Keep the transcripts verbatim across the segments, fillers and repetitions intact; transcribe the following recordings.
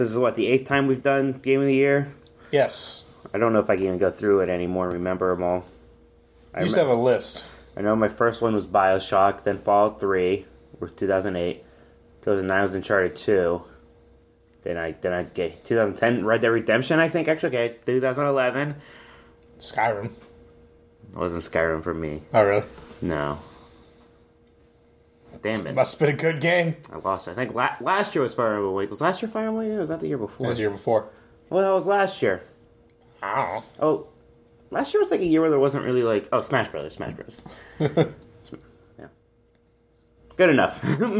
This is what, the eighth time we've done Game of the Year? Yes. I don't know if I can even go through it anymore and remember them all. I used to have a list. I know my first one was BioShock, then Fallout three, was two thousand eight. two thousand nine was Uncharted two. Then I then I get twenty ten Red Dead Redemption, I think. Actually, okay, twenty eleven. Skyrim. It wasn't Skyrim for me. Oh, really? No. Damn it. Must have been a good game. I lost it. I think la- last year was Fire Emblem Week. Was last year Fire Emblem Week, or was that the year before? That was the year before. Well, that was last year. I don't know. Oh, last year was like a year where there wasn't really like... Oh, Smash Brothers, Smash Brothers. Yeah. Good enough.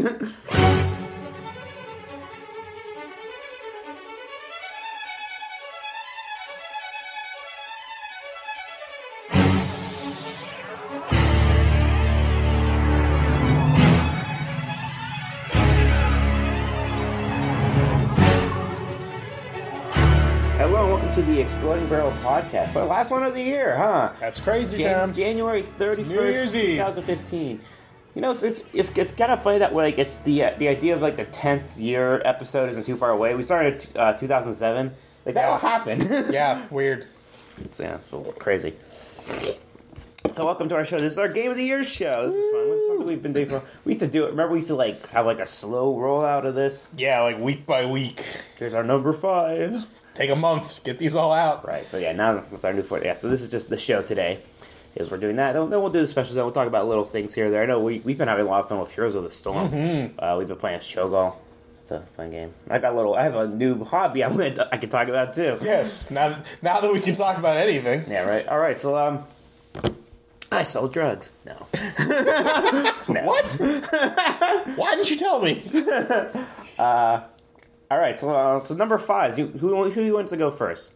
To the Exploding Barrel podcast. So last one of the year, huh? That's crazy, Jan- Tom. January thirty-first, twenty fifteen. You know, it's it's it's, it's kind of funny that like it's the uh, the idea of like the tenth year episode isn't too far away. We started uh, two thousand seven. Like that Yeah. all happened. Yeah, weird. It's yeah, it's a little crazy. So welcome to our show. This is our Game of the Year show. This is fun. This is something we've been doing for. We used to do it. Remember, we used to like have like a slow rollout of this. Yeah, like week by week. Here's our number five. Take a month. Get these all out. Right, but yeah, now with our new foot, yeah. So this is just the show today. Is we're doing that. Then we'll do the specials. Then we'll talk about little things here or there. I know we we've been having a lot of fun with Heroes of the Storm. Mm-hmm. Uh, we've been playing as Cho'Gall. It's a fun game. I got a little. I have a new hobby. I went. I can talk about too. Yes. Now, now that we can talk about anything. Yeah. Right. All right. So um. I sell drugs. No. No. What? Why didn't you tell me? uh, all right. So, uh, so number five. You, who who do you want to go first?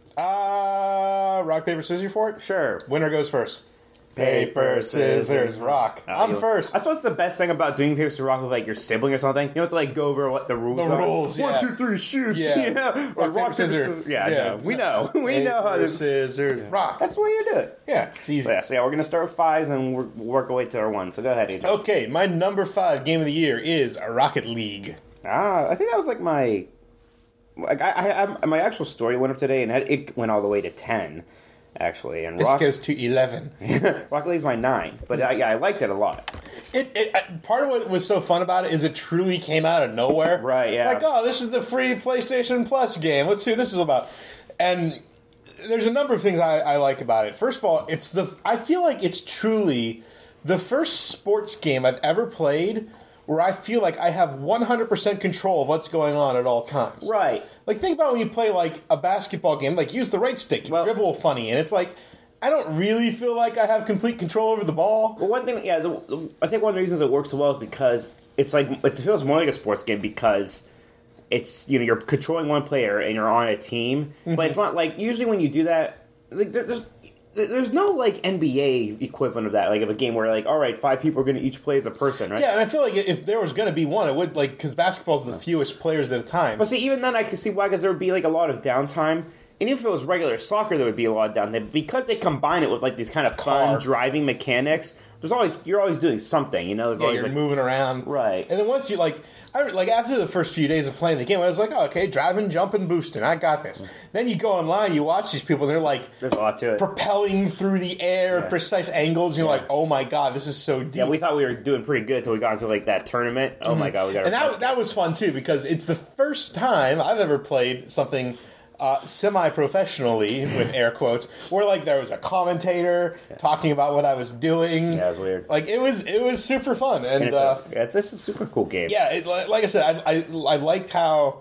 Uh, rock, paper, scissors for it? Sure. Winner goes first. Paper, scissors, rock. Oh, I'm you, first. That's what's the best thing about doing paper, scissors, rock with like your sibling or something. You don't have to like go over what the rules The are. rules, yeah. One, two, three, shoot. Yeah. Yeah. Or Rock, paper, scissors. Yeah, Yeah. no, we know. We Paper, know how this. scissors, rock. That's the way you do it. Yeah, it's easy. So yeah, so yeah, we're gonna start with fives and we're, we'll work our way to our one. So go ahead, Adrian. Okay, my number five game of the year is Rocket League. Ah, I think that was like my, like I, I, I my actual story went up today and it went all the way to ten. Actually, and This Rock, goes to eleven. Rocket League's my nine, but I, yeah, I liked it a lot. It, it uh, part of what was so fun about it is it truly came out of nowhere. Right, yeah. Like, oh, this is the free PlayStation Plus game. Let's see what this is about. And there's a number of things I, I like about it. First of all, it's the I feel like it's truly the first sports game I've ever played where I feel like I have one hundred percent control of what's going on at all times. Right. Like, think about when you play, like, a basketball game. Like, use the right stick. You Well- dribble funny. And it's like, I don't really feel like I have complete control over the ball. Well, one thing, yeah, the, the, I think one of the reasons it works so well is because it's like it feels more like a sports game because it's you know you're controlling one player and you're on a team, mm-hmm. but it's not like usually when you do that, like, there, there's there's no like N B A equivalent of that, like of a game where like all right, five people are going to each play as a person, right? Yeah, and I feel like if there was going to be one, it would like because basketball's the fewest players at a time. But see, even then, I can see why because there would be like a lot of downtime. And if it was regular soccer, there would be a lot of downtime. Because they combine it with like these kind of fun Car. driving mechanics, there's always you're always doing something, you know. There's Yeah, always you're like, moving around, right? And then once you like, I like after the first few days of playing the game, I was like, oh, okay, driving, jumping, boosting, I got this. Mm-hmm. Then you go online, you watch these people, and they're like, there's a lot to it, propelling through the air, yeah. precise angles. And you're yeah. like, oh my god, this is so deep. Yeah, we thought we were doing pretty good until we got into like that tournament. Oh mm-hmm. my god, we got. And that that was fun too because it's the first time I've ever played something. Uh, semi-professionally, with air quotes, where like there was a commentator yeah. talking about what I was doing. Yeah, it was weird. Like it was, it was super fun, and, and it's uh, a, yeah, it's this is a super cool game. Yeah, it, like I said, I I, I liked how.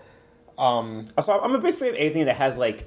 Um, also, I'm a big fan of anything that has like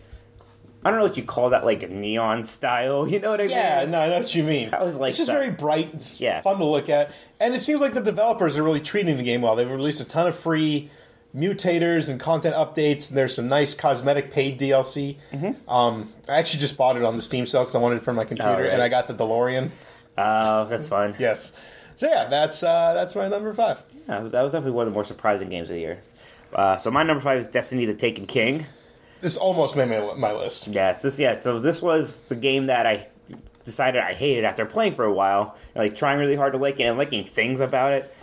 I don't know what you call that, like neon style. You know what I mean? Yeah, no, I know what you mean. I was like, it's just that. very bright. It's yeah. fun to look at, and it seems like the developers are really treating the game well. They've released a ton of free mutators and content updates, and there's some nice cosmetic paid D L C. Mm-hmm. Um, I actually just bought it on the Steam sale because I wanted it for my computer, oh, right. and I got the DeLorean. Oh, uh, that's fun. Yes. So yeah, that's uh, that's my number five. Yeah, that was, that was definitely one of the more surprising games of the year. Uh, so my number five is Destiny: The Taken King. This almost made my, my list. Yeah, this yeah. So this was the game that I decided I hated after playing for a while, and, like trying really hard to like it and liking things about it.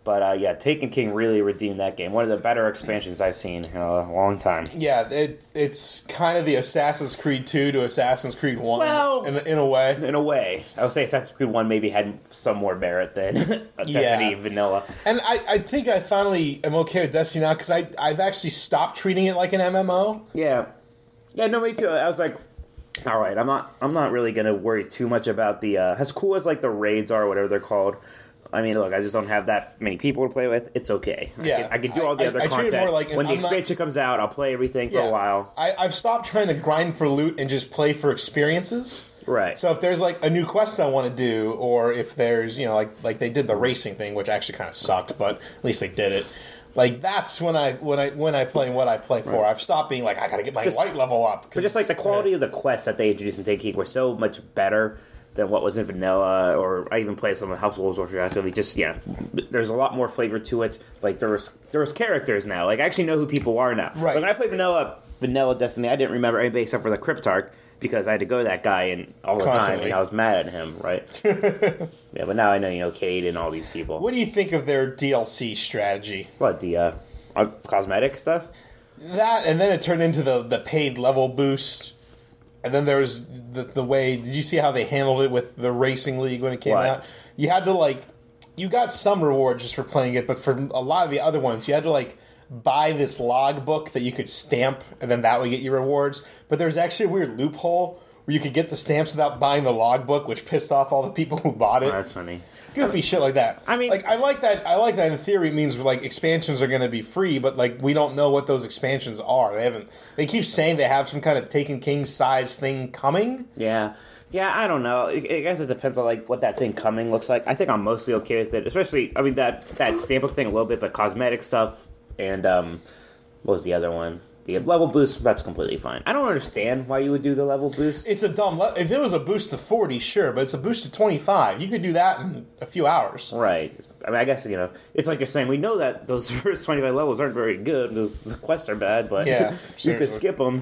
But uh, yeah, Taken King really redeemed that game. One of the better expansions I've seen in a long time. Yeah, it, it's kind of the Assassin's Creed two to Assassin's Creed one Well, in, in a way. In a way. I would say Assassin's Creed one maybe had some more merit than Destiny Yeah. Vanilla. And I, I think I finally am okay with Destiny now because I've actually stopped treating it like an M M O. Yeah. Yeah, no, me too. I was like, all right, I'm not I'm not really going to worry too much about the... Uh, as cool as like the raids are, whatever they're called... I mean, look, I just don't have that many people to play with. It's okay. Yeah. I can, I can do all the I- other I- I treat it content. more like- when the I'm not- expansion comes out, I'll play everything for a while. I, I've stopped trying to grind for loot and just play for experiences. Right. So if there's like a new quest I want to do, or if there's, you know, like like they did the racing thing, which actually kind of sucked, but at least they did it. Like that's when I when I when I play what I play for. Right. I've stopped being like I got to get my Just- white level up. But just like the quality of the quests that they introduced in Take King were so much better than what was in Vanilla, or I even played some of House of Wolves retroactively. Just yeah, there's a lot more flavor to it. Like there was there was characters now. Like I actually know who people are now. Right. Like, when I played Vanilla Vanilla Destiny, I didn't remember anybody except for the Cryptarch because I had to go to that guy and all the Constantly. time, and I was mad at him. Right. Yeah, but now I know you know Cade and all these people. What do you think of their D L C strategy? What the uh, uh, cosmetic stuff? That and then it turned into the the paid level boost. And then there was the, the way, did you see how they handled it with the Racing League when it came What? out? You had to, like, you got some reward just for playing it, but for a lot of the other ones, you had to, like, buy this logbook that you could stamp, and then that would get you rewards. But there was actually a weird loophole where you could get the stamps without buying the logbook, which pissed off all the people who bought it. Oh, that's funny. Goofy shit like that. I mean- like I like that. I like that. In theory, it means like expansions are going to be free, but like we don't know what those expansions are. They haven't. They keep saying they have some kind of Taken King size thing coming. Yeah, yeah. I don't know. I I guess it depends on like what that thing coming looks like. I think I'm mostly okay with it, especially. I mean that that stamp book thing a little bit, but cosmetic stuff and um, what was the other one? The level boost. That's completely fine. I don't understand why you would do the level boost. It's a dumb. Le- if it was a boost to forty, sure, but it's a boost to twenty-five. You could do that in a few hours. Right. I mean, I guess you know it's like you're saying. We know that those first twenty-five levels aren't very good. Those the quests are bad, but Yeah, you seriously. could skip them.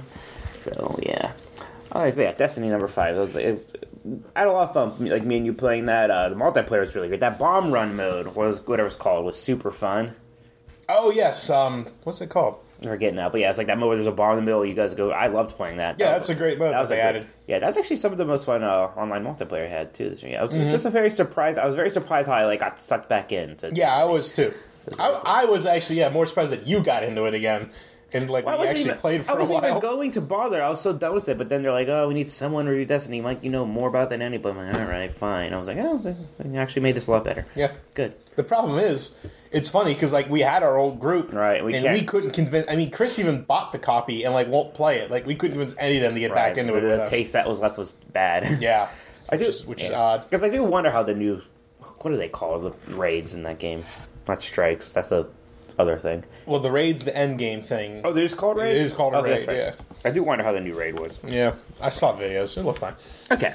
So yeah. All right, but yeah, Destiny number five. It was, it, I had a lot of fun. Like me and you playing that. Uh, the multiplayer was really good. That bomb run mode was whatever it's called was super fun. Oh yes. Um, what's it called? We're getting out, but yeah, it's like that mode where there's a bar in the middle. You guys go. I loved playing that. Yeah, That that's was- a great mode that was they a good- added. Yeah, that's actually some of the most fun uh, online multiplayer I had too this year. Yeah, I was Mm-hmm. just a very surprised. I was very surprised how I like got sucked back into. Yeah, I Destiny. was too. I, I was actually yeah more surprised that you got into it again and like Well, I we wasn't actually even, played for I a wasn't while. even going to bother. I was so done with it. But then they're like, "Oh, we need someone to review Destiny." Mike, you know more about it than anybody. I'm like, all right, fine. I was like, "Oh, they they actually made this a lot better." Yeah. Good. The problem is, it's funny because like we had our old group, Right, we and can't- we couldn't convince. I mean, Chris even bought the copy and like won't play it. Like we couldn't convince any of them to get back Right. into the, it with the us. taste that was left was bad. Yeah, I do, which is, which is odd. because I do wonder how the new what do they call it, the raids in that game? Not strikes. That's the other thing. Well, the raid's the end game thing. Oh, they're just called raids. It is called a Okay, that's raid, right. I do wonder how the new raid was. Yeah, I saw videos. It looked fine. Okay.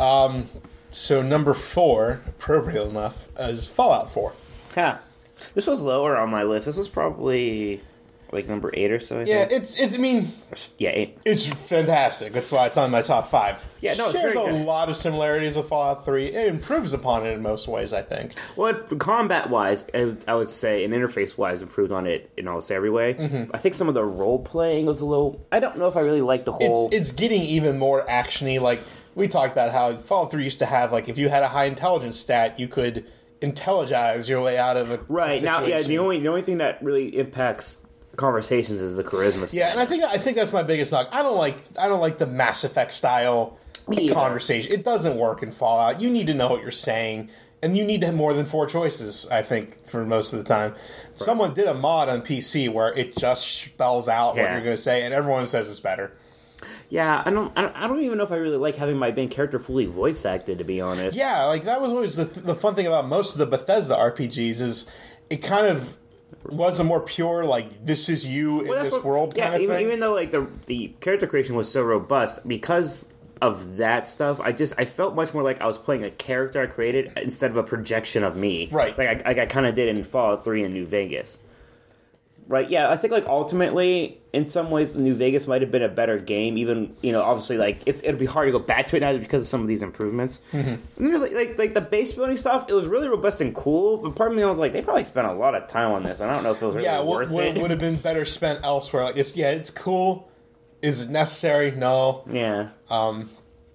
So number four, appropriate enough, is Fallout Four. Yeah. This was lower on my list. This was probably like number eight or so. I Yeah, think. it's it's. I mean, yeah, eight. it's fantastic. That's why it's on my top five. Yeah, no, it's shares very a good. lot of similarities with Fallout Three. It improves upon it in most ways, I think. Well, combat wise, I would say, and interface wise, improved on it in almost every way. Mm-hmm. I think some of the role playing was a little. I don't know if I really liked the whole. It's it's getting even more actiony. Like we talked about how Fallout Three used to have, like if you had a high intelligence stat, you could intelligize your way out of a right a now, yeah. situation. The only the only thing that really impacts conversations is the charisma. Yeah, and I think I think that's my biggest knock. I don't like I don't like the Mass Effect style Me either. conversation. It doesn't work in Fallout. You need to know what you're saying, and you need to have more than four choices. I think for most of the time, someone did a mod on P C where it just spells out what Yeah. you're going to say, and everyone says it's better. Yeah, I don't, I don't. I don't even know if I really like having my main character fully voice acted. To be honest. Yeah, like that was always the the fun thing about most of the Bethesda R P Gs is it kind of was a more pure like this is you in Well, that's this what- world yeah, kind of even, thing. even though like the the character creation was so robust because of that stuff, I just I felt much more like I was playing a character I created instead of a projection of me. Right. Like I, like I kind of did in Fallout Three in New Vegas. Right, yeah, I think like ultimately, in some ways, New Vegas might have been a better game. Even you know, obviously, like it's it'll be hard to go back to it now because of some of these improvements. Mm-hmm. And there's like, like like the base building stuff. It was really robust and cool. But part of me I was like, they probably spent a lot of time on this. And I don't know if it was really yeah, worth would, it. Would have been better spent elsewhere. Like it's yeah, it's cool. Is it necessary? No. Yeah. Um,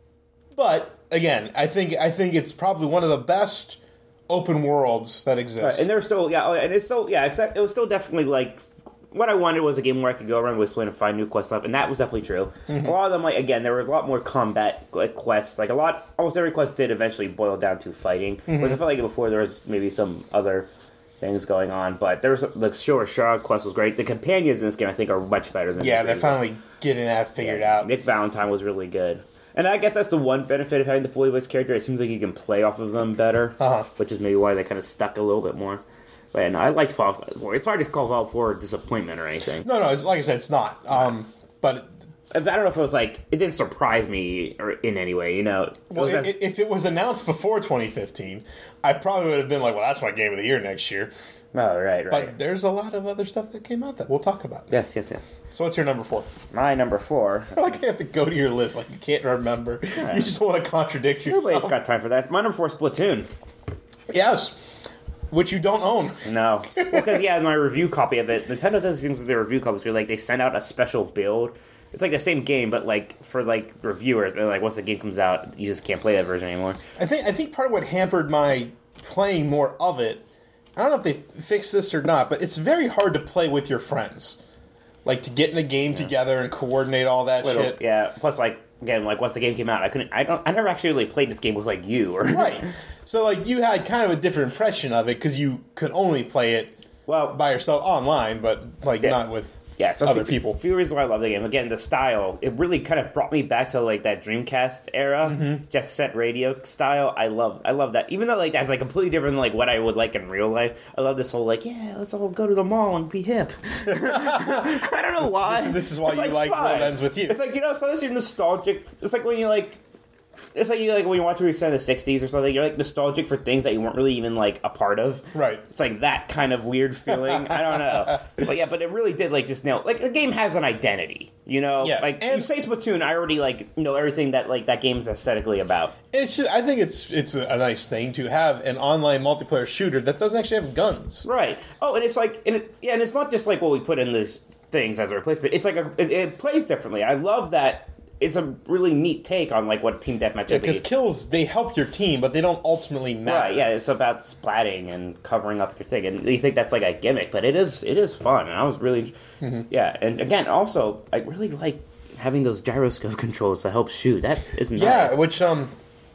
but again, I think I think it's probably one of the best open worlds that exist. Right, and there's still yeah, oh, and it's still yeah, except it was still definitely like what I wanted was a game where I could go around Wasteland and find new quest stuff, and that was definitely true. Mm-hmm. A lot of them, like again, there were a lot more combat like quests. Like a lot, almost every quest did eventually boil down to fighting. Mm-hmm. Whereas I felt like before there was maybe some other things going on, but there was the Sure Shard quest was great. The companions in this game, I think, are much better than yeah. the They're finally getting that figured yeah, out. Nick Valentine was really good. And I guess that's the one benefit of having the fully voiced character. It seems like you can play off of them better, uh-huh. which is maybe why they kind of stuck a little bit more. But and I liked Fallout four. It's hard to call Fallout four a disappointment or anything. No, no, it's, like I said, it's not. Um, but I don't know if it was like it didn't surprise me or in any way. You know, well, it if, as, if it was announced before twenty fifteen, I probably would have been like, "Well, that's my game of the year next year." Oh, right, right. But there's a lot of other stuff that came out that we'll talk about. Yes, yes, yes. So what's your number four? My number four. I feel like I have to go to your list like you can't remember. Yeah. You just want to contradict yourself. Nobody's got time for that. My number four is Splatoon. Yes. Which you don't own. No. Well, because, yeah, my review copy of it, Nintendo does things with their review copies where, like, they send out a special build. It's like the same game, but, like, for, like, reviewers, they're like, once the game comes out, you just can't play that version anymore. I think I think part of what hampered my playing more of it, I don't know if they fixed this or not, but it's very hard to play with your friends. Like, to get in a game yeah. together and coordinate all that Little, shit. Yeah, plus, like, again, like, once the game came out, I couldn't, I don't, I never actually really played this game with, like, you. Or right. So, like, you had kind of a different impression of it, because you could only play it well by yourself online, but, like, yeah. not with yeah, so other a people. A few reasons why I love the game. Again, the style, it really kind of brought me back to, like, that Dreamcast era, mm-hmm. Jet Set Radio style. I love I love that. Even though, like, that's, like, completely different than, like, what I would like in real life. I love this whole, like, yeah, let's all go to the mall and be hip. I don't know why. This, this is why it's you like, like World Ends With You. It's like, you know, sometimes you're nostalgic. It's like when you, like... It's like you like when you watch a movie set in the sixties or something. You're like nostalgic for things that you weren't really even like a part of. Right. It's like that kind of weird feeling. I don't know, but yeah, but it really did like just nail. Like the game has an identity, you know. Yes. Like and you say Splatoon, I already like know everything that like that game's aesthetically about. It's just, I think it's it's a nice thing to have an online multiplayer shooter that doesn't actually have guns. Right. Oh, and it's like and it, yeah, and it's not just like what we put in these things as a replacement. It's like a, it, it plays differently. I love that. It's a really neat take on like what team deathmatch is. Yeah, because kills, they help your team, but they don't ultimately matter. Right, yeah, it's about splatting and covering up your thing. And you think that's like a gimmick, but it is it is fun. And I was really, mm-hmm. yeah. And again, also, I really like having those gyroscope controls to help shoot. That is nice. Yeah, which um,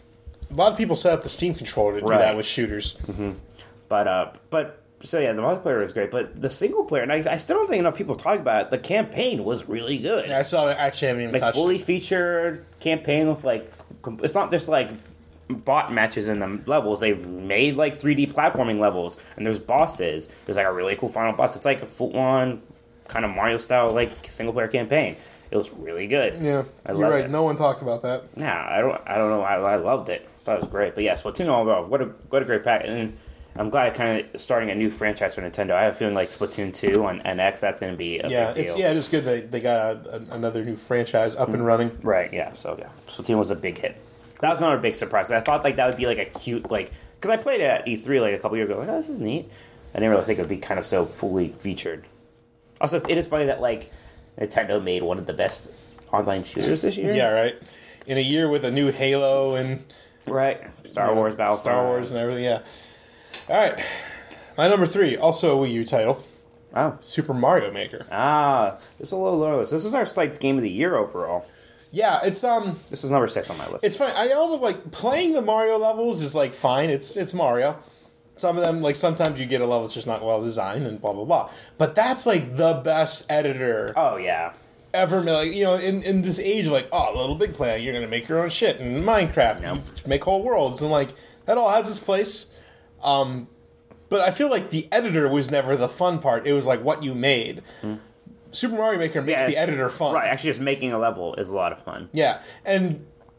a lot of people set up the Steam controller to do right. that with shooters. Mm-hmm. But, uh, but... So yeah, the multiplayer was great, but the single player, and I, I still don't think enough people talk about it, the campaign was really good. Yeah, I saw it, actually haven't even like touched fully it. featured campaign with like, it's not just like bot matches in the levels. They've made like three D platforming levels, and there's bosses. There's like a really cool final boss. It's like a full-on kind of Mario style like single player campaign. It was really good. Yeah, I you're right. It. No one talked about that. Yeah, I don't. I don't know. I, I loved it. I thought it was great. But yeah, Splatoon all about what a what a great pack. And I'm glad kind of starting a new franchise for Nintendo. I have a feeling like Splatoon two on N X, that's going to be a yeah, big deal. It's, yeah, it is good that they got a, a, another new franchise up mm-hmm. and running. Right, yeah. So, yeah, Splatoon was a big hit. That was another big surprise. I thought like that would be like a cute, like... Because I played it at E three like a couple years ago. Like, oh, this is neat. I didn't really think it would be kind of so fully featured. Also, it is funny that like Nintendo made one of the best online shooters this year. Yeah, right. In a year with a new Halo and... Right. Star you know, Wars Battlefront. Star Wars and everything, yeah. All right. My number three, also a Wii U title. Oh. Super Mario Maker. Ah, this is a little lower. This is our site's game of the year overall. Yeah, it's um. This is number six on my list. It's funny. I almost like playing the Mario levels is like fine. It's it's Mario. Some of them, like sometimes you get a level that's just not well designed and blah blah blah. But that's like the best editor. Oh yeah. Ever, like, you know, in, in this age of like, oh, Little Big Planet, you're gonna make your own shit in Minecraft, yep. you make whole worlds, and like that all has its place. Um. But I feel like the editor was never the fun part. It was like what you made. Mm. Super Mario Maker makes yeah, the editor fun. Right, actually just making a level is a lot of fun. Yeah, and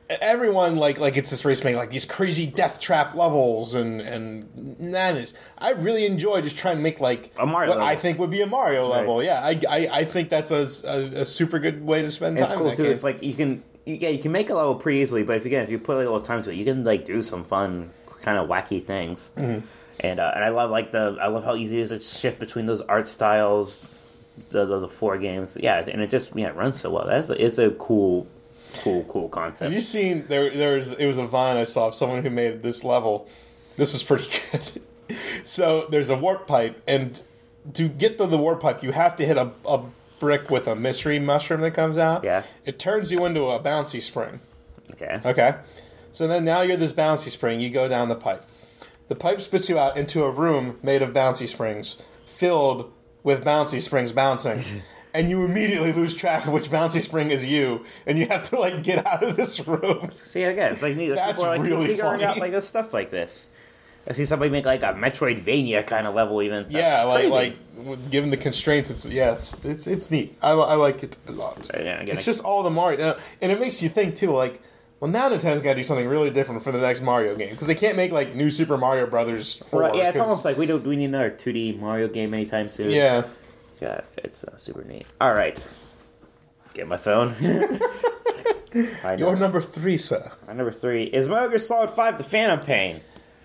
everyone like like it's this race making like these crazy death trap levels and and madness. I really enjoy just trying to make like A Mario what level. I think would be a Mario Right. level. Yeah, I, I I think that's a, a, a super good way to spend time. It's cool in that too. game. It's like you can, you, yeah, you can make a level pretty easily, but if again, if you put a little time to it, you can like do some fun, kind of wacky things. Mm-hmm. And uh, and I love like the I love how easy it is to shift between those art styles, the the, the four games. Yeah, and it just yeah it runs so well. That's a, it's a cool, cool, cool concept. Have you seen there? There's it was a Vine I saw of someone who made this level. This was pretty good. So there's a warp pipe, and to get to the warp pipe, you have to hit a, a brick with a mystery mushroom that comes out. Yeah. It turns you into a bouncy spring. Okay. Okay. So then now you're this bouncy spring. You go down the pipe. The pipe spits you out into a room made of bouncy springs, filled with bouncy springs bouncing. And you immediately lose track of which bouncy spring is you, and you have to like get out of this room. See again, it's like neat. Like, That's people are like really figuring funny. out like this stuff like this. I see somebody make like a Metroidvania kind of level even. Stuff. Yeah, It's like crazy. like with- given the constraints, it's yeah, it's it's, it's neat. I, li- I like it a lot. Yeah, again, It's I- just all the Mario, uh, and it makes you think too. Like, well, now Nintendo's got to do something really different for the next Mario game because they can't make like new Super Mario Brothers four. Right, yeah, it's 'cause- almost like we don't we need another two D Mario game anytime soon. yeah. Yeah, it's uh, super neat. All right, get my phone. I know. Your number three, sir. My number three is Metal Gear Solid Five: The Phantom Pain,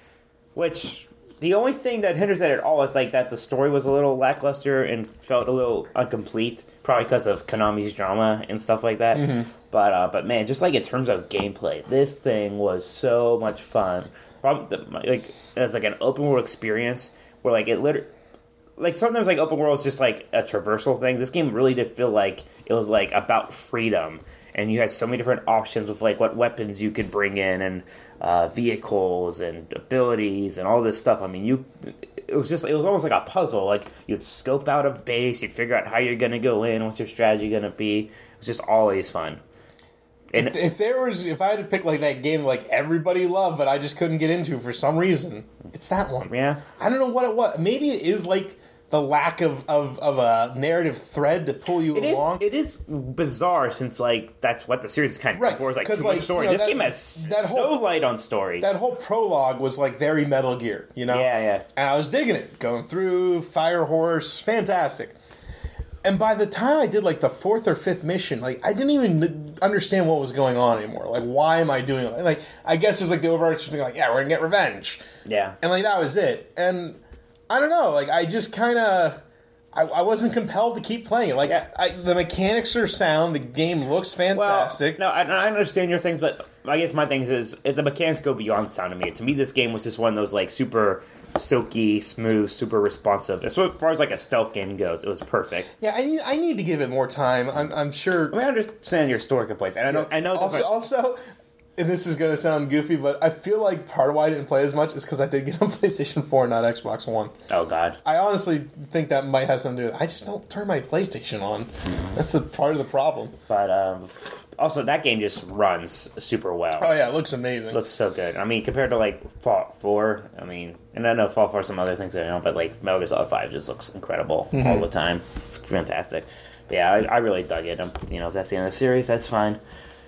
which the only thing that hinders that at all is like that the story was a little lackluster and felt a little incomplete, probably because of Konami's drama and stuff like that. Mm-hmm. But uh, but man, just like in terms of gameplay, this thing was so much fun. Probably the, like as like an open world experience where like it literally. Like, sometimes, like, open world is just, like, a traversal thing. This game really did feel like it was, like, about freedom. And you had so many different options with, like, what weapons you could bring in and uh, vehicles and abilities and all this stuff. I mean, you... It was just... It was almost like a puzzle. Like, you'd scope out a base. You'd figure out how you're going to go in. What's your strategy going to be. It was just always fun. And If, if there was, if I had to pick like that game like everybody loved, but I just couldn't get into for some reason, it's that one. Yeah. I don't know what it was. Maybe it is like the lack of, of, of a narrative thread to pull you It is, along. it is bizarre since, like, that's what the series is kind of Right, for. Is like, 'cause, too like, much story. you know, this that- game has that so whole- light on story. That whole prologue was like very Metal Gear, you know? Yeah, yeah. And I was digging it, going through Fire Horse, fantastic. And by the time I did like the fourth or fifth mission, like I didn't even understand what was going on anymore. Like, why am I doing it? Like, I guess there's like the overarching thing, like, yeah, we're gonna get revenge, Yeah. and like that was it. And I don't know, like I just kind of. I, I wasn't compelled to keep playing it. Like Yeah. I, the mechanics are sound. The game looks fantastic. Well, no, I, I understand your things, but I guess my thing is if the mechanics go beyond sound to me. To me, this game was just one of those like super silky, smooth, super responsive. As far as like a stealth game goes, it was perfect. Yeah, I need I need to give it more time. I'm, I'm sure. I mean, I understand your story complaints, and I know I know. Also, that- also, and this is going to sound goofy, but I feel like part of why I didn't play as much is because I did get on PlayStation four, not Xbox One. oh God, I honestly think that might have something to do with it. I just don't turn my PlayStation on. That's the part of the problem. but um, also that game just runs super well. Oh yeah, it looks amazing. Looks so good. I mean, compared to like Fallout four, I mean, and I know Fallout four some other things I know, but like Metal Gear Solid five just looks incredible Mm-hmm. all the time. It's fantastic. But yeah, I, I really dug it. Um, you know, if that's the end of the series, that's fine.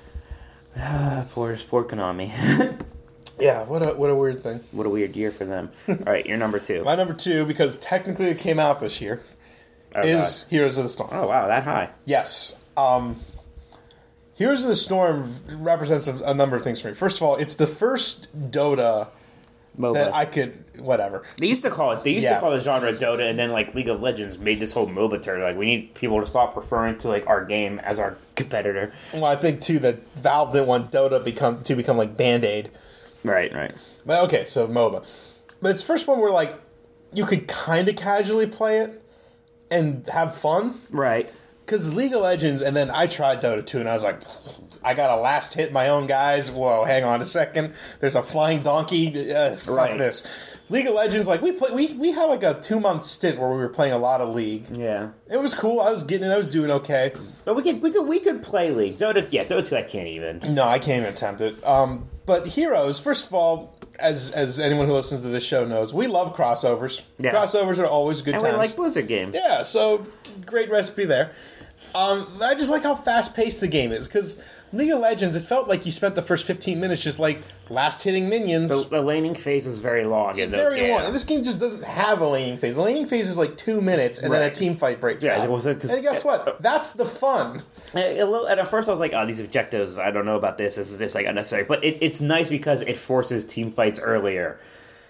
Ah, poor, poor Konami. Yeah, what a what a weird thing. What a weird year for them. All right, you're number two. My number two, because technically it came out this year, Oh, is God. Heroes of the Storm. Oh wow, that high. Yes. Um, Heroes of the Storm represents a, a number of things for me. First of all, it's the first Dota MOBA. that I could whatever. They used to call it. They used Yeah. to call the genre Dota, and then like League of Legends made this whole MOBA term. Like we need people to stop referring to like our game as our competitor. Well, I think too that Valve didn't want Dota become to become like Band-Aid. Right, right. But okay, so MOBA. But it's the first one where like you could kind of casually play it and have fun. Right. Because League of Legends, and then I tried Dota two, and I was like, I got a last hit my own guys. Whoa, hang on a second. There's a flying donkey. Uh, fuck Right. this. League of Legends, like we play, we we had like a two month stint where we were playing a lot of League. Yeah. It was cool. I was getting it. I was doing okay. But we could we could we could play League. Dota yeah, Dota two I can't even. No, I can't even attempt it. Um, but Heroes, first of all, as as anyone who listens to this show knows, we love crossovers. Yeah. Crossovers are always good And times. we like Blizzard games. Yeah, so great recipe there. Um, I just like how fast paced the game is because League of Legends, it felt like you spent the first fifteen minutes just like last hitting minions. The, the laning phase is very long in those Very games. long. And this game just doesn't have a laning phase. The laning phase is like two minutes, and then a Right. team fight breaks Yeah, out. it was- 'cause- and guess what? That's the fun. A little, and at first I was like, oh, these objectives, I don't know about this. This is just like unnecessary. But it, it's nice because it forces team fights earlier.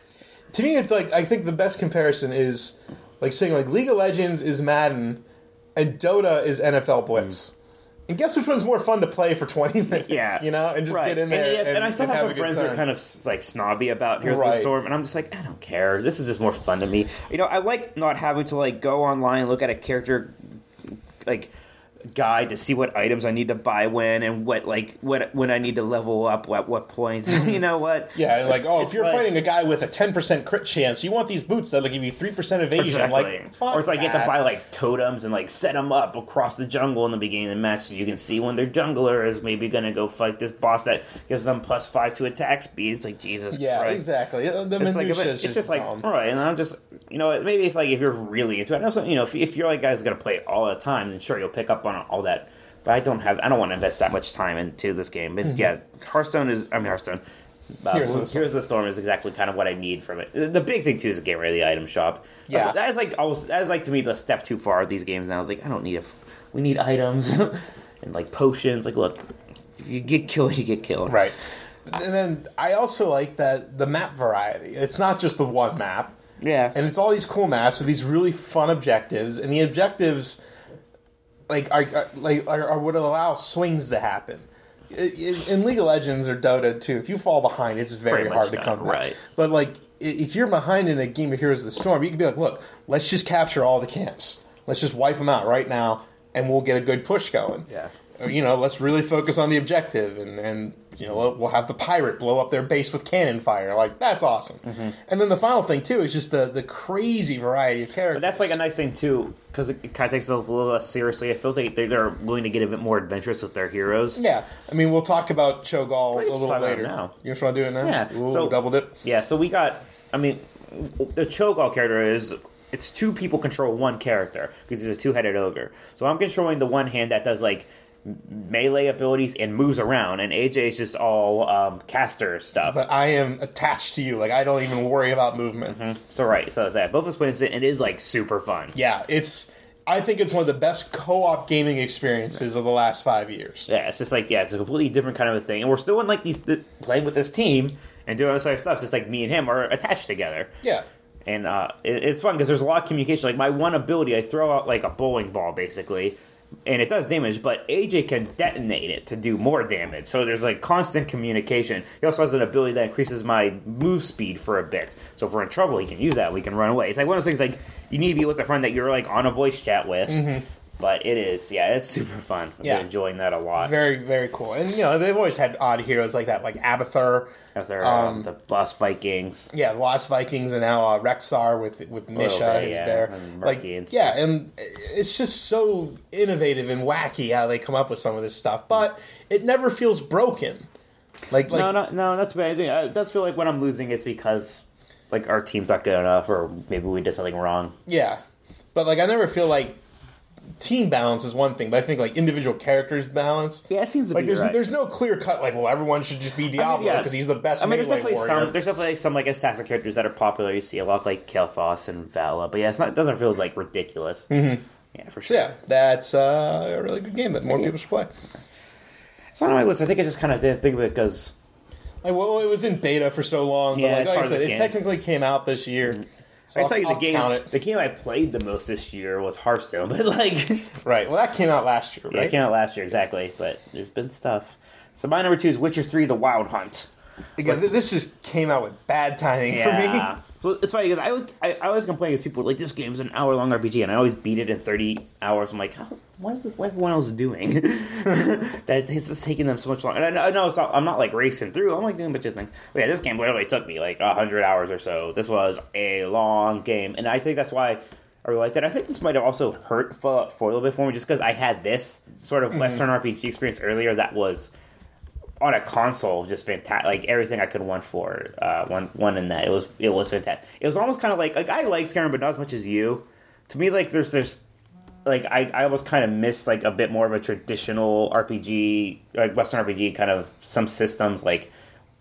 To me, it's like I think the best comparison is like saying like League of Legends is Madden, and Dota is N F L Blitz. And guess which one's more fun to play for twenty minutes? Yeah. You know, and just Right. get in there. And, yes, and, and I still and have some a good friends who are time. kind of like snobby about Heroes of Right. the Storm, and I'm just like, I don't care. This is just more fun to me. You know, I like not having to like go online, look at a character like guide to see what items I need to buy when and what like what when I need to level up at what points. You know what? Yeah, like, It's- oh, it's if you're like- fighting a guy with a ten percent crit chance, you want these boots that'll give you three percent evasion. Exactly. Like, fuck or it's like you have to that. buy like totems and like set them up across the jungle in the beginning of the match so you can see when their jungler is maybe going to go fight this boss that gives them plus five to attack speed. It's like, Jesus Yeah, Christ. exactly. The It's like, minutia a bit- is it's just, just like, dumb. all right, and I'm just, you know, maybe if like if you're really into it, I know some, you know, if, if you're like guys going to play it all the time, then sure you'll pick up on all that. But I don't have, I don't want to invest that much time into this game. But yeah, Hearthstone is, I mean Hearthstone. Uh, Here's Here's, the- the Storm is exactly kind of what I need from it. The big thing too is to get rid of the item shop. That's- Yeah. that is like almost that is like to me the step too far of these games. Now I was like, I don't need a, we need items and like potions. Like, look, if you get killed, you get killed. Right. And then I also like that the map variety. It's not just the one map. Yeah. And it's all these cool maps with these really fun objectives. And the objectives, like, are, are like are, are what allow swings to happen. In, in League of Legends or Dota too, if you fall behind, it's very Pretty hard much to not, come back. right. But like, i- if you're behind in a game of Heroes of the Storm, you can be like, look, let's just capture all the camps. Let's just wipe them out right now, and we'll get a good push going. Yeah. Or, you know, let's really focus on the objective, and, and you know, we'll have the pirate blow up their base with cannon fire. Like, that's awesome. Mm-hmm. And then the final thing, too, is just the, the crazy variety of characters. But that's like a nice thing too, because it kind of takes itself a little less seriously. It feels like they're, they're willing to get a bit more adventurous with their heroes. Yeah. I mean, we'll talk about Cho'Gall Well, a you just little talk about later. it now. You just want to do it now? Yeah. Ooh, So- double dip. Yeah, so we got. I mean, the Cho'Gall character is. It's two people control one character because he's a two-headed ogre. So I'm controlling the one hand that does like melee abilities and moves around, and A J is just all um, caster stuff. But I am attached to you. Like, I don't even worry about movement. So right, so it's that both of us playing it, and it is like super fun. Yeah, it's... I think it's one of the best co-op gaming experiences of the last five years. Yeah, it's just like yeah, it's a completely different kind of a thing, and we're still in like these th- playing with this team and doing other stuff. It's just like me and him are attached together. Yeah. And uh, it, it's fun because there's a lot of communication. Like my one ability, I throw out like a bowling ball, basically, and it does damage. But A J can detonate it to do more damage. So there's like constant communication. He also has an ability that increases my move speed for a bit. So if we're in trouble, he can use that. We can run away. It's like one of those things like you need to be with a friend that you're like on a voice chat with. Mm-hmm. But it is, yeah, it's super fun. I've Yeah. been enjoying that a lot. Very, very cool. And, you know, they've always had odd heroes like that, like Abathur. After Um, um, the Lost Vikings. Yeah, Lost Vikings, and now uh, Rexar with with Nisha, bit, his yeah, bear. and Like, Murky and stuff. yeah, and it's just so innovative and wacky how they come up with some of this stuff, but it never feels broken. Like, like no, no, no, that's bad. It does feel like when I'm losing, it's because like our team's not good enough, or maybe we did something wrong. yeah, but like I never feel like team balance is one thing, but I think like individual characters balance. Yeah, it seems to Like be there's right. there's no clear cut like well everyone should just be Diablo yeah. because he's the best I mean, there's melee definitely warrior. some. There's definitely some like assassin characters that are popular. You see a lot like Kael'thas and Vala, but yeah, it's not. It doesn't feel like ridiculous. Mm-hmm. Yeah, for So sure. yeah, that's uh, a really good game that more people should play. It's not on my list. I think I just kind of didn't think of it because Like, well, it was in beta for so long, but Yeah, like, it's like I part of said, this it game. technically came out this year. So I I'll, tell you the I'll game. count it. The game I played the most this year was Hearthstone, but like Right. Well, that came out last year, yeah, right? it came out last year exactly. But there's been stuff. So my number two is Witcher three: The Wild Hunt. Again, th- this just came out with bad timing for me. Yeah. Well, it's funny because I always I, I always complain because people are like this game's an hour long R P G and I always beat it in thirty hours. I'm like, how, what is what everyone else doing? that it's just taking them so much longer. And I know, I know it's not, I'm not like racing through. I'm like doing a bunch of things. But yeah, this game literally took me like a hundred hours or so. This was a long game, and I think that's why I really liked it. I think this might have also hurt for, for a little bit for me just because I had this sort of Western R P G experience earlier that was on a console, just fantastic. Like everything I could want for uh, one one in that. It was it was fantastic. It was almost kind of like like I like Skyrim, but not as much as you. To me, like there's there's like I, I almost kind of missed like a bit more of a traditional R P G, like Western R P G, kind of some systems like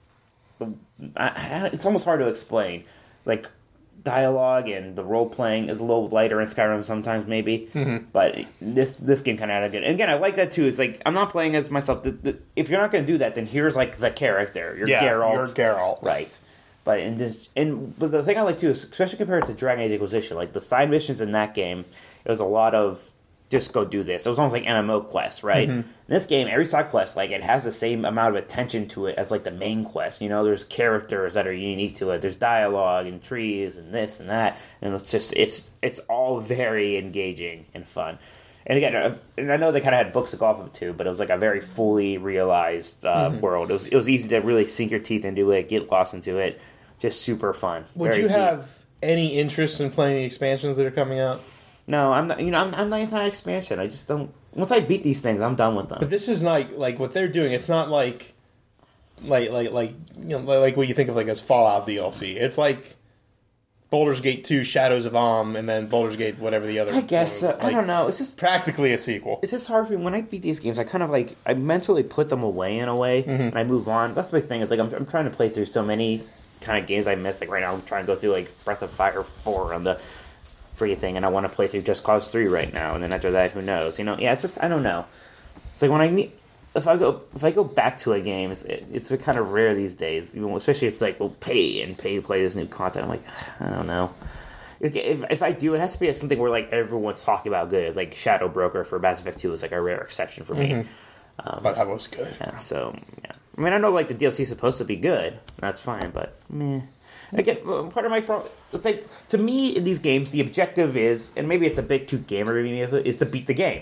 I, I, it's almost hard to explain, like dialogue and the role playing is a little lighter in Skyrim sometimes maybe, mm-hmm. but this this game kind of had good. And again, I like that too. It's like I'm not playing as myself. The, the, if you're not going to do that, then here's like the character. You're yeah, Geralt. You're Geralt, right? But in the, and but the thing I like too is especially compared to Dragon Age Inquisition, like the side missions in that game, it was a lot of just go do this. It was almost like M M O quests, right? Mm-hmm. In this game, every side quest, like, it has the same amount of attention to it as, like, the main quest. You know, there's characters that are unique to it. There's dialogue and trees and this and that. And it's just, it's it's all very engaging and fun. And again, and I know they kind of had books to go off of it too, but it was like a very fully realized uh, mm-hmm. world. It was, it was easy to really sink your teeth into it, get lost into it. Just super fun. Would very you deep. have any interest in playing the expansions that are coming out? No, I'm not. You know, I'm, I'm not anti-expansion. I just don't. Once I beat these things, I'm done with them. But this is not like what they're doing. It's not like, like, like, like you know, like what you think of like as Fallout D L C. It's like Baldur's Gate two, Shadows of Om, and then Baldur's Gate whatever the other. I guess uh, like, I don't know. It's just practically a sequel. It's just hard for me when I beat these games. I kind of like I mentally put them away in a way, mm-hmm. and I move on. That's my thing. Is like I'm I'm trying to play through so many kind of games I miss. Like right now, I'm trying to go through like Breath of Fire four on the free thing, and I want to play through Just Cause three right now, and then after that, who knows? You know, yeah, it's just I don't know. It's like when I need if I go if I go back to a game, it's it, it's kind of rare these days. Even especially if it's like well, pay and pay to play this new content. I'm like, I don't know. If if I do, it has to be like something where like everyone's talking about good. It's like Shadow Broker for Mass Effect two is like a rare exception for me. Mm-hmm. Um, but that was good. Yeah, so yeah, I mean I know like the D L C is supposed to be good. That's fine, but meh. Again, part of my problem, it's like, to me, in these games, the objective is, and maybe it's a bit too gamer of me, is to beat the game.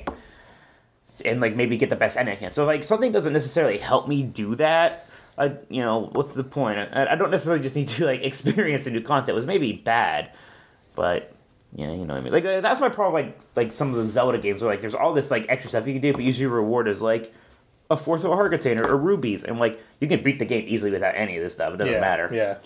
And, like, maybe get the best ending I can. So, like, something doesn't necessarily help me do that. I, you know, what's the point? I, I don't necessarily just need to, like, experience the new content. It was maybe bad, but, yeah, you know what I mean? Like, that's my problem, like, like some of the Zelda games where, like, there's all this, like, extra stuff you can do, but usually your reward is, like, a fourth of a heart container or rubies. And, like, you can beat the game easily without any of this stuff. It doesn't yeah, matter. Yeah.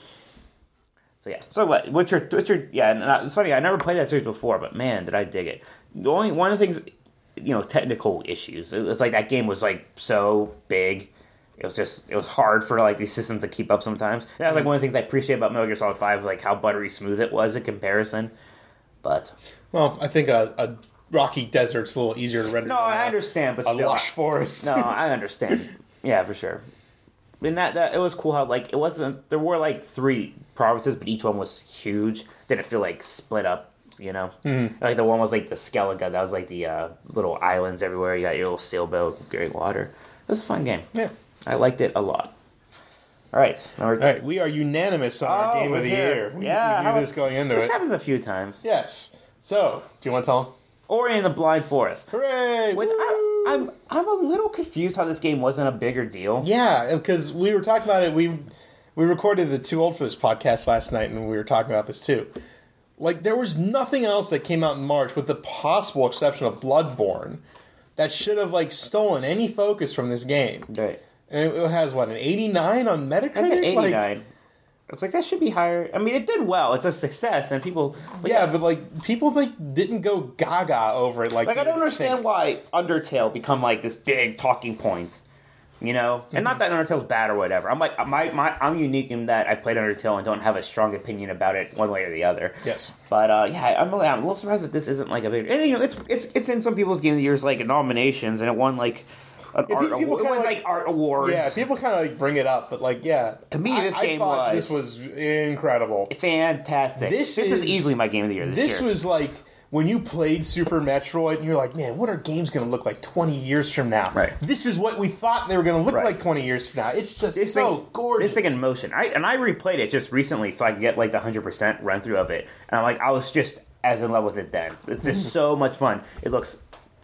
So yeah, so what? What's your, what's your? Yeah, and it's funny. I never played that series before, but man, did I dig it! The only one of the things, you know, technical issues. It was like that game was like so big. It was just it was hard for like these systems to keep up sometimes. That was like one of the things I appreciate about Metal Gear Solid Five, like how buttery smooth it was in comparison. But well, I think a, a rocky desert's a little easier to render. No, I understand, but a still, lush forest. No, I understand. Yeah, for sure. And that, that it was cool how like it wasn't there were like three provinces, but each one was huge. Didn't feel like split up, you know. Mm. Like the one was like the Skellige, that was like the uh, little islands everywhere. You got your little sailboat, great water. It was a fun game. Yeah, I liked it a lot. All right, all right, we are unanimous on oh, our game of the here. year. We, yeah, we knew this going into this it. This happens a few times. Yes. So, do you want to tell them? Ori and the Blind Forest. Hooray! Which I, I'm I'm a little confused how this game wasn't a bigger deal. Yeah, because we were talking about it. We we recorded the Too Old for This podcast last night, and we were talking about this too. Like, there was nothing else that came out in March, with the possible exception of Bloodborne, that should have like stolen any focus from this game. Right. And it has what, an eighty-nine on Metacritic? I think eighty-nine. Like, it's like that should be higher. I mean, it did well. It's a success, and people. Like, yeah, but like people like didn't go gaga over it. Like, like I don't understand think. why Undertale become like this big talking point. You know, mm-hmm. and not that Undertale's bad or whatever. I'm like my, my I'm unique in that I played Undertale and don't have a strong opinion about it one way or the other. Yes, but uh, yeah, I'm, I'm a little surprised that this isn't like a big. And you know, it's it's it's in some people's game of the years like nominations, and it won like. An yeah, art people award. It wins like, like art awards. Yeah, people kind of like bring it up, but like, yeah. To me, this I, game I thought was this was incredible, fantastic. This, this is, is easily my game of the year. This, this year. was like when you played Super Metroid, and you're like, man, what are games going to look like twenty years from now? Right. This is what we thought they were going to look right. like twenty years from now. It's just this so thing, gorgeous. This thing in motion. I, and I replayed it just recently, so I could get like the one hundred percent run through of it. And I'm like, I was just as in love with it then. It's just so much fun. It looks.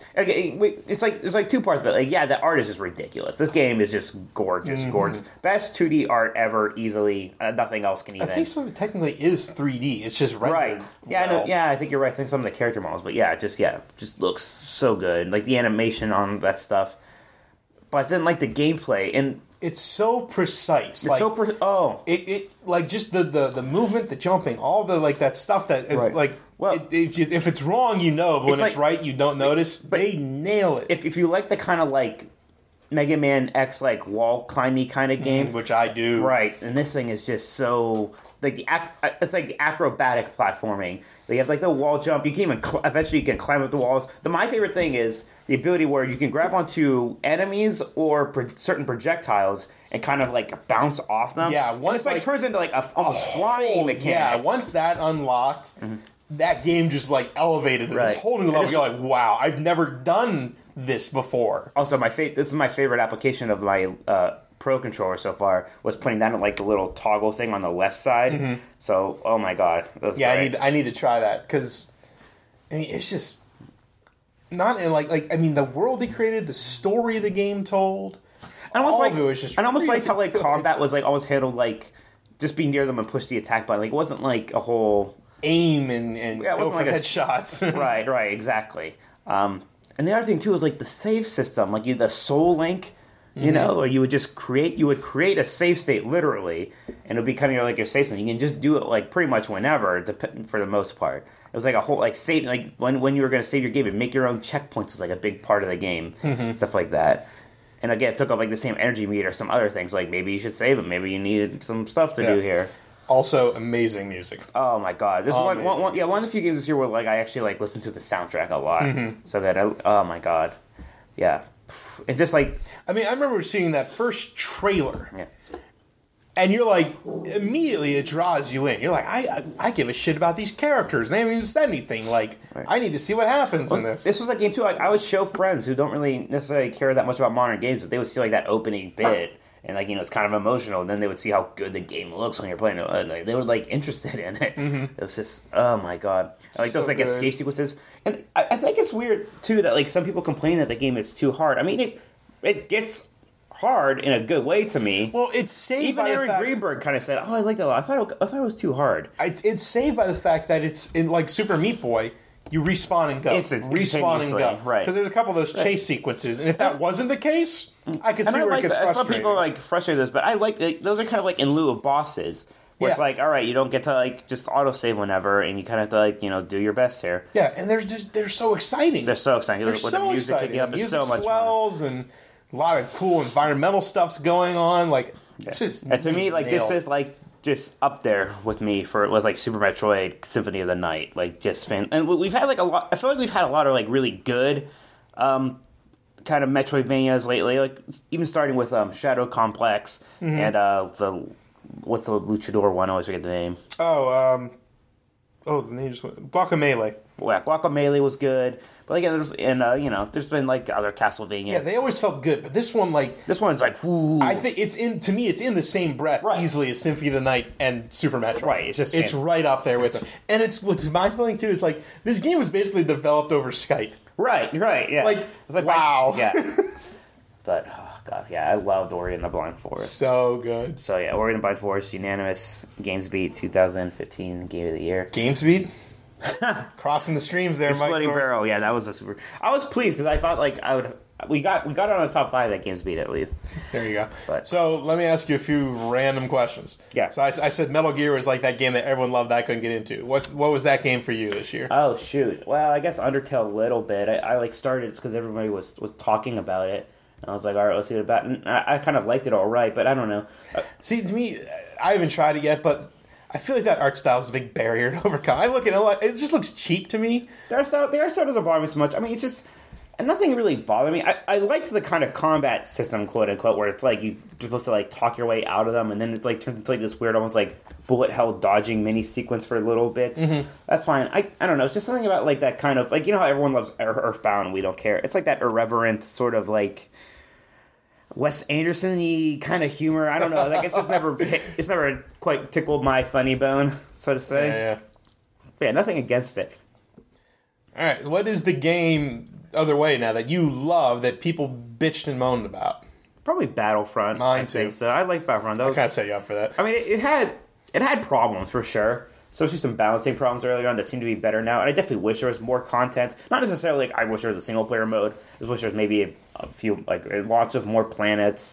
It's like there's like two parts of it. Like, yeah, the art is just ridiculous. This game is just gorgeous, mm-hmm. gorgeous. Best two D art ever, easily. Uh, nothing else can even. I think some of it technically is three D. It's just rendered right. Yeah, well. I know, yeah, I think you're right. I think some of the character models, but yeah, just yeah, just looks so good. Like the animation on that stuff, but then like the gameplay and. It's so precise. It's like, so pre- oh, it, it like just the, the, the movement, the jumping, all the like that stuff that is right. like Well, it, if, you, if it's wrong, you know, but when it's it's, like- right, you don't notice. but they nail it, if if you like the kind of like Mega Man X like wall climby kind of games, which I do. right? And this thing is just so like the ac- it's like acrobatic platforming. They have like the wall jump. You can even cl- eventually you can climb up the walls. The my favorite thing is the ability where you can grab onto enemies or pro- certain projectiles and kind of like bounce off them. Yeah, And once, it's like, like, turns into like a almost flying Oh, mechanic. yeah, once that unlocked, that game just like elevated to Right. this whole new And level. this- You're like, wow, I've never done this before. Also, my fa- this is my favorite application of my uh, Pro controller so far was putting that in like the little toggle thing on the left side. So, oh my god, that was Yeah, I great. need I need to try that because I mean it's just not in like like I mean the world he created, the story the game told. And almost all like of it was just and almost really like how like good. combat was like always handled like just be near them and push the attack button. Like it wasn't like a whole aim and, and Yeah, it go wasn't for like a- headshots. right, right, exactly. Um, and the other thing too is like the save system, like you the Soul Link, you know, or you would just create you would create a save state literally, and it would be kind of like your save state. You can just do it like pretty much whenever, dep- for the most part. It was like a whole like save like when when you were going to save your game and make your own checkpoints was like a big part of the game, stuff like that. And again, it took up like the same energy meter, some other things like maybe you should save it, maybe you needed some stuff to Yeah. do here. Also, amazing music. Oh my god! This is one, one, Amazing one, yeah, music. one of the few games this year where like I actually like listened to the soundtrack a lot. So that I, oh my god, yeah, and just like I mean, I remember seeing that first trailer, yeah, and you're like, immediately it draws you in. You're like, I I, I give a shit about these characters. They haven't even said anything. Like, Right. I need to see what happens in this. this was a game too. Like I would show friends who don't really necessarily care that much about modern games, but they would see like that opening bit. And like you know, it's kind of emotional. And then they would see how good the game looks when you're playing it. And like, they were like interested in it. It was just, oh my god, and, like So those like good. escape sequences. And I, I think it's weird too that like some people complain that the game is too hard. I mean, it it gets hard in a good way to me. Well, it's saved Even by the Aaron fact, Greenberg kind of said, "Oh, I liked it a lot. I thought it, I thought it was too hard." It's, it's saved by the fact that it's in like Super Meat Boy. You respawn and go, It's- it's respawn and continuously, go, right. Because there's a couple of those chase sequences, and if that wasn't the case, I could And see I where like it gets that. frustrating. Some people are like frustrated with this, but I like like, those are kind of like in lieu of bosses. Where it's Yeah. like, all right, you don't get to like just autosave whenever, and you kind of have to like you know do your best here. Yeah, and they're just they're so exciting. They're so exciting. They're With so the music exciting. kicking up, The it's music so much fun. swells and a lot of cool environmental stuff's going on. Like it's just And to me, like this nailed. is like just up there with me for with like Super Metroid Symphony of the Night, like just fan. And we- we've had like a lot. I feel like we've had a lot of like really good, um, kind of Metroidvanias lately. Like even starting with um, Shadow Complex Mm-hmm. and uh, the what's the Luchador one? I always forget the name. oh um oh the name just went Guacamelee. Well, yeah, Guacamelee was good, but again, there's and uh, you know, there's been like other Castlevania. Yeah, they always felt good, but this one like this one's like, ooh. I think it's in to me it's in the same breath Right. easily as Symphony of the Night and Super Metroid. Right, it's just it's fan- right up there with them. And it's what's my feeling too is like this game was basically developed over Skype. right, right, yeah. Like, It's like wow. yeah. But oh god, yeah, I loved Ori and the Blind Forest. So good. So yeah, Ori and the Blind Forest, unanimous Games Beat twenty fifteen Game of the Year. Games beat. Crossing the streams there, Mike. Splitting Source. Barrel, yeah, that was a super. I was pleased because I thought like I would. We got we got on the top five at Games Beat at least. There you go. But- so let me ask you a few random questions. Yeah. So I, I said Metal Gear was like that game that everyone loved that I couldn't get into. What's what was that game for you this year? Oh shoot! Well, I guess Undertale a little bit. I, I like started because everybody was was talking about it, and I was like, all right, let's see what about. And I, I kind of liked it all right, but I don't know. Uh, See, to me, I haven't tried it yet, but I feel like that art style is a big barrier to overcome. I look at it, like, it just looks cheap to me. Their style, their style doesn't bother me so much. I mean, it's just and nothing really bothered me. I, I liked the kind of combat system, quote unquote, where it's like you're supposed to like talk your way out of them, and then it's like turns into like this weird, almost like bullet hell dodging mini sequence for a little bit. Mm-hmm. That's fine. I I don't know. It's just something about like that kind of like you know how everyone loves Earth- Earthbound and we don't care. It's like that irreverent sort of like Wes Anderson-y kind of humor. I don't know. Like it's just never hit, it's never quite tickled my funny bone, so to say. Yeah, yeah. But yeah, nothing against it. All right, what is the game other way now that you love that people bitched and moaned about? Probably Battlefront. Mine I think too. so. I like Battlefront. That I was, kind of set you up for that. I mean, it, it had it had problems for sure. Especially some balancing problems earlier on that seem to be better now. And I definitely wish there was more content. Not necessarily like I wish there was a single player mode. I just wish there was maybe a, a few like lots of more planets.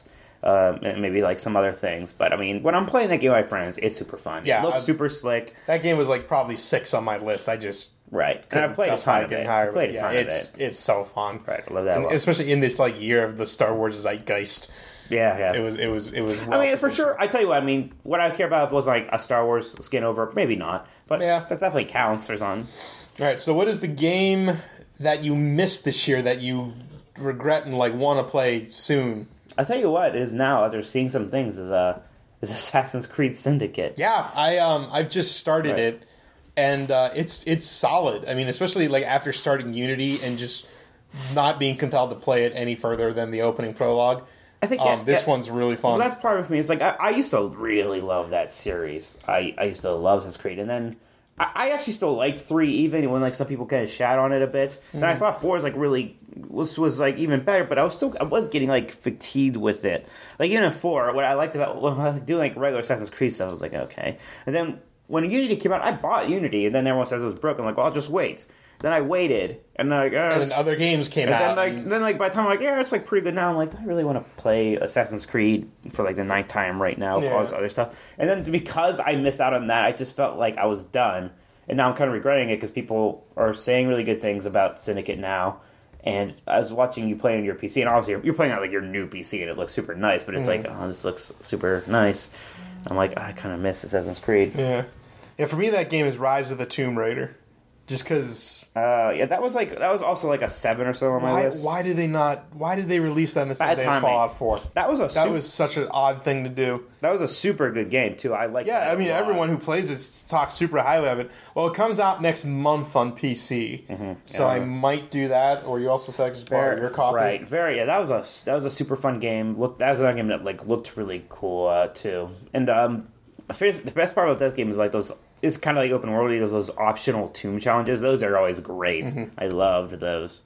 Um, and maybe like some other things, but I mean, when I'm playing that game with my friends, it's super fun. Yeah, it looks I- super slick. That game was like probably six on my list. I just Right, and I couldn't played a justify ton of getting it. higher. I played a but ton yeah, of it's it. it's so fun. Right, I love that. And a lot. especially in this like year of the Star Wars zeitgeist. Yeah, yeah. It was it was it was. I well mean, for positioned. sure. I tell you what. I mean, what I care about was like a Star Wars skin over, maybe not, but Yeah. that definitely counts or something. All right. So, what is the game that you missed this year that you regret and like want to play soon? I tell you what is now after seeing some things is uh is Assassin's Creed Syndicate. Yeah, I um I've just started Right. it, and uh, it's it's solid. I mean, especially like after starting Unity and just not being compelled to play it any further than the opening prologue. I think Um, yeah, this yeah. one's really fun. Well, that's part of me. It's like I, I used to really love that series. I, I used to love Assassin's Creed, and then I, I actually still liked three, even when like some people kind of shat on it a bit. And Mm. I thought four was like really was was like even better, but I was still I was getting like fatigued with it. Like even in four, what I liked about when I was doing like regular Assassin's Creed stuff, I was like okay. And then when Unity came out, I bought Unity, and then everyone says it was broken. I'm like, well, I'll just wait. Then I waited, and like, oh, and it's- then other games came and out. then like and- then like by the time I'm like, yeah, it's like pretty good now. I'm like, do I really want to play Assassin's Creed for like the ninth time right now with all Yeah. this other stuff? And then because I missed out on that, I just felt like I was done. And now I'm kind of regretting it because people are saying really good things about Syndicate now. And I was watching you play on your P C, and obviously you're, you're playing on like your new P C, and it looks super nice. But it's Mm-hmm. like, oh, this looks super nice. I'm like, I kind of miss Assassin's Creed. yeah, yeah. For me, that game is Rise of the Tomb Raider, just because. Uh, yeah, that was like that was also like a seven or so on my Why, list. why did they not? Why did they release that in the same Bad day as timing. Fallout Four? That was a That super, was such an odd thing to do. that was a super good game too. I like. Yeah, that I mean, a lot. everyone who plays it talks super highly of it. Well, it comes out next month on P C, so Yeah. I might do that. Or you also said just borrow Very- your copy. Right, very. Yeah, that was a that was a super fun game. Look, that was a game that like looked really cool uh, too. And um, the favorite- the best part about this game is like those. It's kind of like open world. Those those optional tomb challenges. Those are always great. Mm-hmm. I loved those.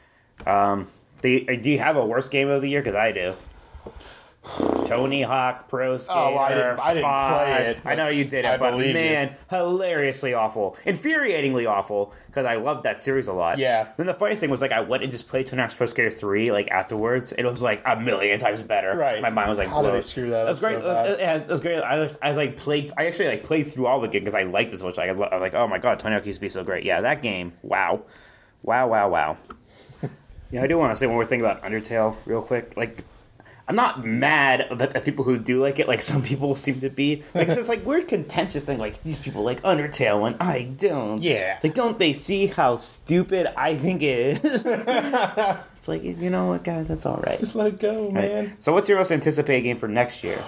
Um, do you, do you have a worst game of the year? Because I do. Tony Hawk Pro Skater. Oh, well, I didn't- I didn't five. play it, I know you did I it, but believe you. man, hilariously awful, infuriatingly awful. Because I loved that series a lot. Yeah. Then the funniest thing was like I went and just played Tony Hawk's Pro Skater three like afterwards, and it was like a million times better. Right. My mind was like, How did blown. they screw that It was up great. so bad? It, it was great. I was, I was like played. I actually like played through all of it again because I liked it so much. Like, I was like, oh my god, Tony Hawk used to be so great. Yeah, that game. Wow, wow, wow, wow. Yeah, I do want to say one more thing about Undertale real quick. Like, I'm not mad at, at people who do like it, like some people seem to be. Like, it's this like weird contentious thing. Like these people like Undertale and I don't. Yeah. It's like, don't they see how stupid I think it is? It's like, you know what, guys, that's all right. Just let it go, man. Right. So, what's your most anticipated game for next year?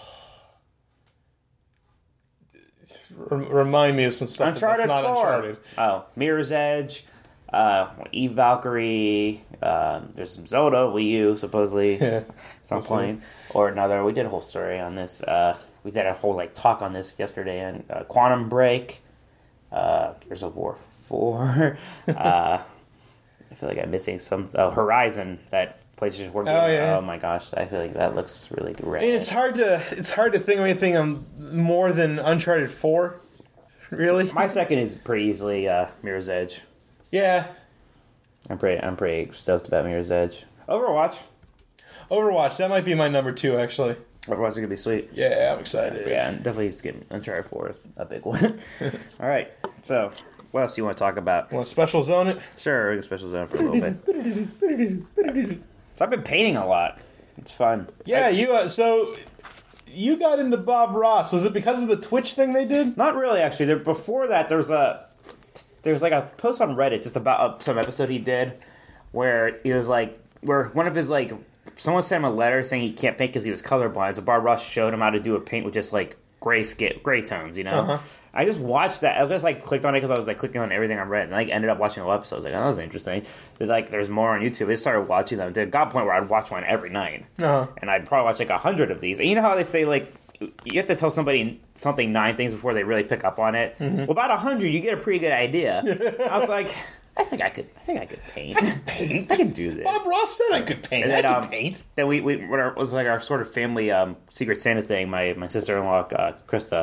Rem- remind me of some stuff Uncharted that's not four. Uncharted. Oh, Mirror's Edge, uh, Eve Valkyrie. Uh, there's some Zelda Wii U supposedly. Yeah. Some We'll see. point or another. We did a whole story on this. Uh, we did a whole like talk on this yesterday. And uh, Quantum Break. Uh, Gears of War four. uh, I feel like I'm missing some. Oh, Horizon. That PlayStation four game. Oh, yeah. Oh my gosh, I feel like that looks really great. I mean, it's hard to it's hard to think of anything um, more than Uncharted Four. Really? My second is pretty easily uh, Mirror's Edge. Yeah. I'm pretty, I'm pretty stoked about Mirror's Edge. Overwatch. Overwatch. That might be my number two, actually. Overwatch is gonna be sweet. Yeah, I'm excited. Yeah, and definitely it's getting Uncharted four is a big one. All right, so what else do you want to talk about? Want to special zone it? Sure, we can special zone for a little bit. So I've been painting a lot. It's fun. Yeah, I- you. Uh, so you got into Bob Ross. Was it because of the Twitch thing they did? Not really, actually. There, before that, there's a there's like a post on Reddit just about uh, some episode he did where he was like, where one of his like, someone sent him a letter saying he can't paint because he was colorblind. So Bob Ross showed him how to do a paint with just like gray skin, gray tones, you know. Uh-huh. I just watched that. I was just like clicked on it because I was like clicking on everything on Reddit, and I like, ended up watching a whole episode. I was like, oh, that was interesting. There's like, there's more on YouTube. I just started watching them. It got to a point where I'd watch one every night, Uh-huh. and I'd probably watch like a hundred of these. And you know how they say like, you have to tell somebody something nine things before they really pick up on it. Mm-hmm. Well, about a hundred, you get a pretty good idea. I was like, I think I could. I think I could paint. Paint. I can do this. Bob Ross said I could paint. And I then, could um, paint. Then we, we what our, it was like our sort of family um, Secret Santa thing. My my sister in law uh, Krista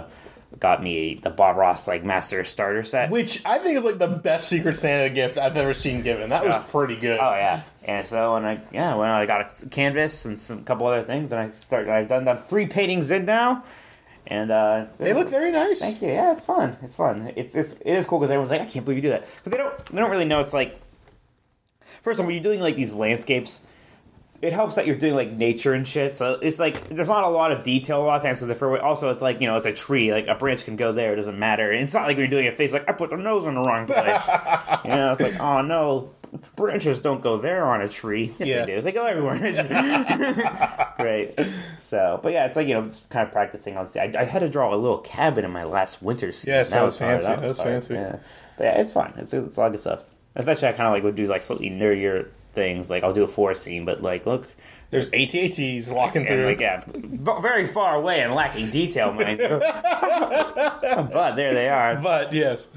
got me the Bob Ross like Master Starter set. Which I think is like the best Secret Santa gift I've ever seen given. That was Yeah. pretty good. Oh yeah, and so when I yeah when I got a canvas and some couple other things, and I started I've done, done three paintings in now, and uh, They look very nice. Thank you. Yeah, it's fun. It's fun. It's it's it is cool because everyone's like, I can't believe you do that, because they don't they don't really know. It's like, first of all, when you're doing like these landscapes, it helps that you're doing like nature and shit. So it's like there's not a lot of detail a lot of times with the fur. Also, it's like, you know, it's a tree. Like a branch can go there. It doesn't matter. And it's not like when you're doing a face like I put the nose in the wrong place. You know, it's like, oh no, branches don't go there on a tree. Yes, Yeah. they do. They go everywhere. Right. So, but yeah, it's like, you know, just kind of practicing on. I, I had to draw a little cabin in my last winter season. Yes, that was hard. fancy. That was hard. fancy. Yeah. But yeah, it's fun. It's it's a lot of good stuff. Especially I kind of like would do like slightly nerdier things. Like I'll do a forest scene, but like look. There's A T A Ts walking And through. like, yeah, v- very far away and lacking detail, mind you. But there they are. But yes,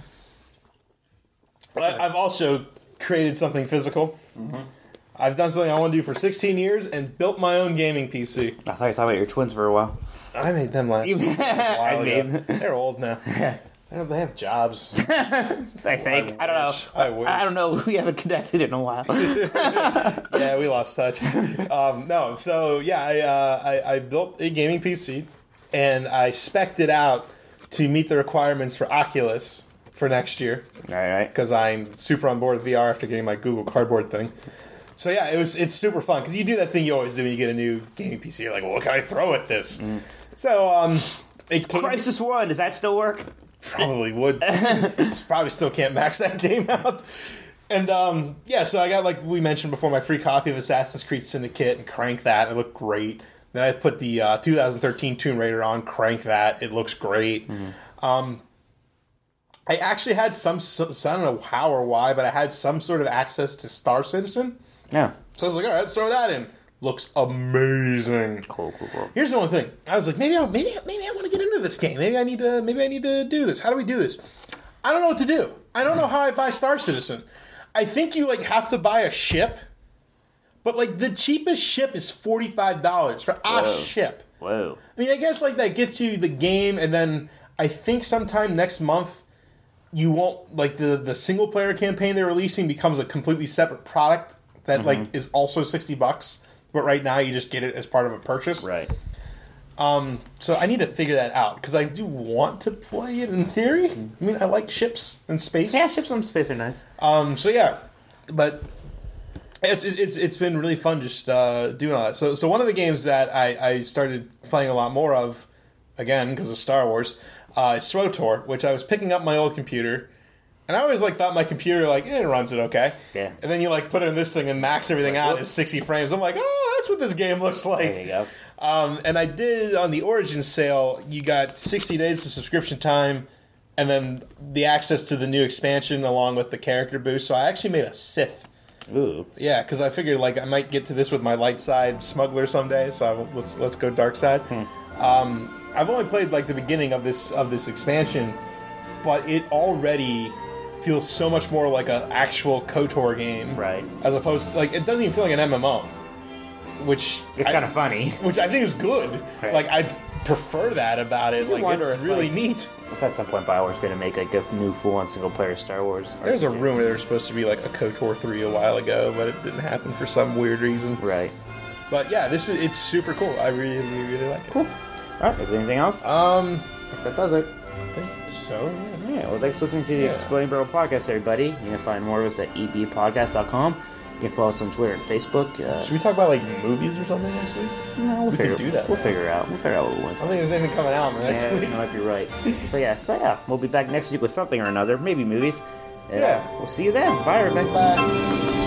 I, I've also created something physical. Mm-hmm. I've done something I want to do for sixteen years and built my own gaming P C. I thought you were talking about your twins for a while. I made them last. You- a while I ago. mean- They're old now. They don't- they have jobs. I think. I, don't know. wish. I wish. I don't know. We haven't connected in a while. Yeah, we lost touch. Um, no, so yeah, I, uh, I I built a gaming P C and I spec'd it out to meet the requirements for Oculus for next year. All right. Because I'm super on board with V R after getting my Google Cardboard thing. So yeah, it was it's super fun because you do that thing you always do when you get a new gaming P C. You're like, well, what can I throw at this? Mm. So um, it came, Crisis One. Does that still work? probably would. Probably still can't max that game out. And um, yeah, so I got, like we mentioned before, my free copy of Assassin's Creed Syndicate and crank that. It looked great. Then I put the uh, two thousand thirteen Tomb Raider on, crank that. It looks great. Mm-hmm. Um, I actually had some, so, I don't know how or why, but I had some sort of access to Star Citizen. Yeah. So I was like, all right, let's throw that in. Looks amazing. Cool, cool, cool. Here's the only thing. I was like, maybe I, maybe maybe I want to get into this game. Maybe I need to maybe I need to do this. How do we do this? I don't know what to do. I don't know how I buy Star Citizen. I think you like have to buy a ship. But like the cheapest ship is forty-five dollars for a Whoa. ship. Whoa. I mean, I guess like that gets you the game, and then I think sometime next month you won't like the the single player campaign they're releasing becomes a completely separate product that Mm-hmm. like is also sixty bucks. But right now you just get it as part of a purchase. Right. Um, so I need to figure that out because I do want to play it in theory. I mean, I like ships and space. Yeah, ships on space are nice. Um, so yeah, but it's it's it's been really fun just uh, doing all that. So so one of the games that I, I started playing a lot more of, again because of Star Wars, uh, is SWTOR, which I was picking up my old computer. And I always like thought my computer like eh, it runs it okay. Yeah. And then you like put it in this thing and max everything out. whoops. It's sixty frames. I'm like, oh, that's what this game looks like. There you go. Um, and I did on the Origin sale. You got sixty days of subscription time, and then the access to the new expansion along with the character boost. So I actually made a Sith. Ooh. Yeah, because I figured like I might get to this with my light side smuggler someday. So I, let's let's go dark side. Hmm. Um, I've only played like the beginning of this of this expansion, but it already feels so much more like an actual KOTOR game, Right. As opposed to, like, it doesn't even feel like an M M O, which It's I- kind of funny. which I think is good. Right. Like I prefer that about it. You Like wonder it's if, really like- neat. If at some point BioWare's going to make like a new full-on single-player Star Wars. There's a R P G. rumor there was supposed to be like a KOTOR three a while ago, but it didn't happen for some weird reason. Right. But yeah, this is it's super cool. I really really, really like it. Cool. All right. Is there anything else? Um, that does it. I think so. Yeah. Yeah, well, thanks for listening to the Yeah. Exploding Barrel Podcast, everybody. You can find more of us at e b podcast dot com. You can follow us on Twitter and Facebook. Uh, Should we talk about like movies or something next week? no, we'll we figure, could do that, We'll man. figure it out. We'll figure out what we want I to don't think there's anything coming out in the next Yeah, week. you might be right. So yeah, so yeah, we'll be back next week with something or another, maybe movies. Uh, Yeah. We'll see you then. Bye, everybody. Bye.